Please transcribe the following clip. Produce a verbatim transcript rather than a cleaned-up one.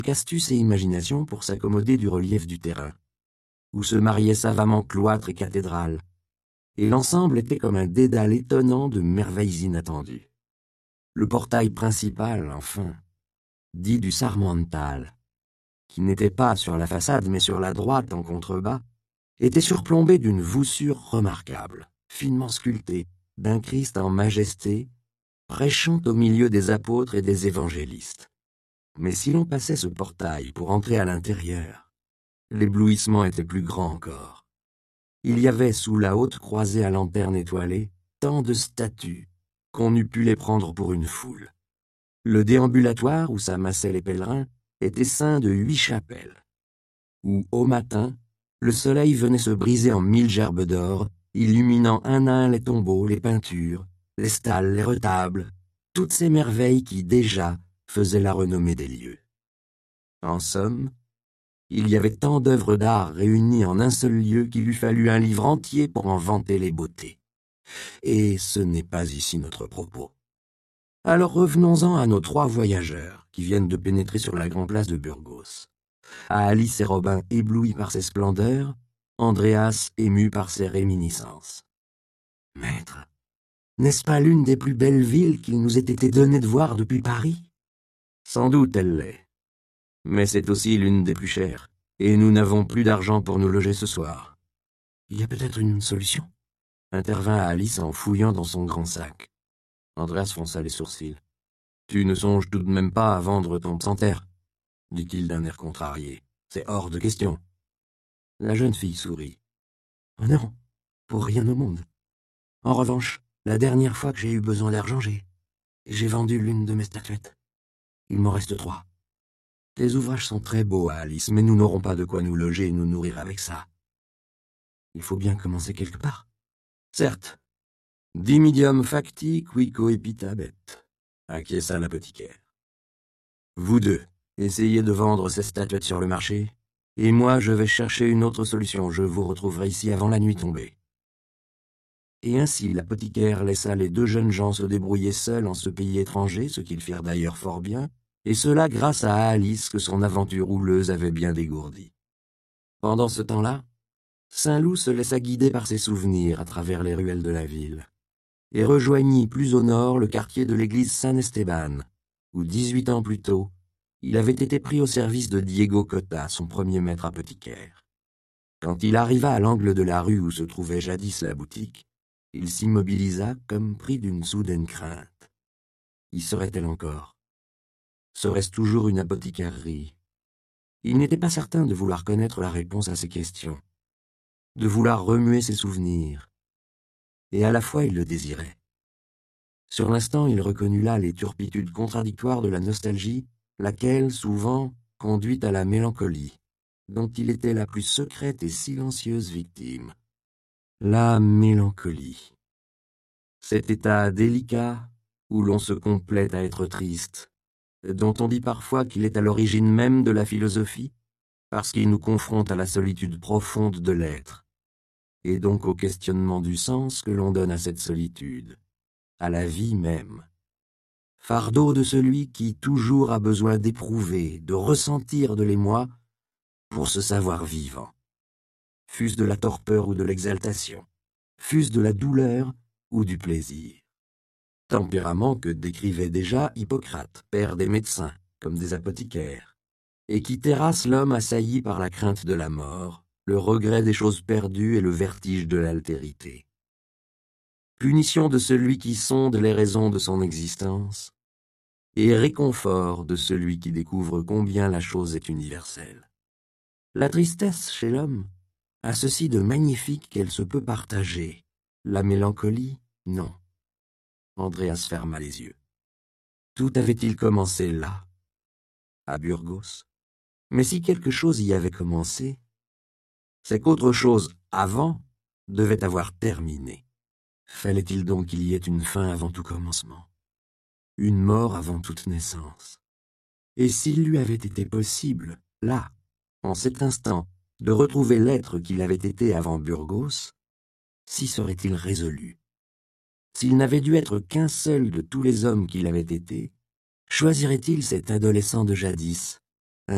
astuce et imagination pour s'accommoder du relief du terrain, où se mariaient savamment cloître et cathédrale, et l'ensemble était comme un dédale étonnant de merveilles inattendues. Le portail principal, enfin, dit du Sarmental, qui n'était pas sur la façade mais sur la droite en contrebas, était surplombé d'une voussure remarquable, finement sculptée, d'un Christ en majesté, prêchant au milieu des apôtres et des évangélistes. Mais si l'on passait ce portail pour entrer à l'intérieur, l'éblouissement était plus grand encore. Il y avait sous la haute croisée à lanterne étoilée tant de statues qu'on eût pu les prendre pour une foule. Le déambulatoire où s'amassaient les pèlerins était ceint de huit chapelles, où, au matin, le soleil venait se briser en mille gerbes d'or, illuminant un à un les tombeaux, les peintures, les stalles, les retables, toutes ces merveilles qui, déjà, faisaient la renommée des lieux. En somme, il y avait tant d'œuvres d'art réunies en un seul lieu qu'il eût fallu un livre entier pour en vanter les beautés. Et ce n'est pas ici notre propos. Alors revenons-en à nos trois voyageurs qui viennent de pénétrer sur la grande place de Burgos. À Alice et Robin éblouis par ses splendeurs, Andreas ému par ses réminiscences. « Maître, n'est-ce pas l'une des plus belles villes qu'il nous ait été donné de voir depuis Paris ?»« Sans doute elle l'est. Mais c'est aussi l'une des plus chères, et nous n'avons plus d'argent pour nous loger ce soir. »« Il y a peut-être une solution ?» intervint Alice en fouillant dans son grand sac. Andreas fronça les sourcils. « Tu ne songes tout de même pas à vendre ton santerre ?» dit-il d'un air contrarié. « C'est hors de question. » La jeune fille sourit. « Oh non, pour rien au monde. En revanche, la dernière fois que j'ai eu besoin d'argent, j'ai... j'ai vendu l'une de mes statuettes. Il m'en reste trois. Tes ouvrages sont très beaux, Alice, mais nous n'aurons pas de quoi nous loger et nous nourrir avec ça. Il faut bien commencer quelque part. » « Certes. Dimidium facti qui coepitabet, acquiesça l'apothicaire. Vous deux, essayez de vendre ces statuettes sur le marché, et moi je vais chercher une autre solution, je vous retrouverai ici avant la nuit tombée. » Et ainsi l'apothicaire laissa les deux jeunes gens se débrouiller seuls en ce pays étranger, ce qu'ils firent d'ailleurs fort bien, et cela grâce à Alice que son aventure houleuse avait bien dégourdie. Pendant ce temps-là, Saint-Loup se laissa guider par ses souvenirs à travers les ruelles de la ville, et rejoignit plus au nord le quartier de l'église Saint-Esteban, où dix-huit ans plus tôt, il avait été pris au service de Diego Cotta, son premier maître apothicaire. Quand il arriva à l'angle de la rue où se trouvait jadis la boutique, il s'immobilisa comme pris d'une soudaine crainte. Y serait-elle encore? Serait-ce toujours une apothicairerie? Il n'était pas certain de vouloir connaître la réponse à ces questions, de vouloir remuer ses souvenirs, et à la fois il le désirait. Sur l'instant, il reconnut là les turpitudes contradictoires de la nostalgie, laquelle, souvent, conduit à la mélancolie, dont il était la plus secrète et silencieuse victime. La mélancolie. Cet état délicat où l'on se complaît à être triste, dont on dit parfois qu'il est à l'origine même de la philosophie, parce qu'il nous confronte à la solitude profonde de l'être, et donc au questionnement du sens que l'on donne à cette solitude, à la vie même. Fardeau de celui qui toujours a besoin d'éprouver, de ressentir de l'émoi pour se savoir vivant. Fût-ce de la torpeur ou de l'exaltation, fût-ce de la douleur ou du plaisir. Tempérament que décrivait déjà Hippocrate, père des médecins, comme des apothicaires, et qui terrasse l'homme assailli par la crainte de la mort, le regret des choses perdues et le vertige de l'altérité. Punition de celui qui sonde les raisons de son existence, et réconfort de celui qui découvre combien la chose est universelle. La tristesse chez l'homme a ceci de magnifique qu'elle se peut partager, la mélancolie, non. Andreas ferma les yeux. Tout avait-il commencé là, à Burgos? Mais si quelque chose y avait commencé, c'est qu'autre chose avant devait avoir terminé. Fallait-il donc qu'il y ait une fin avant tout commencement, une mort avant toute naissance? Et s'il lui avait été possible, là, en cet instant, de retrouver l'être qu'il avait été avant Burgos, s'y serait-il résolu? S'il n'avait dû être qu'un seul de tous les hommes qu'il avait été, choisirait-il cet adolescent de jadis,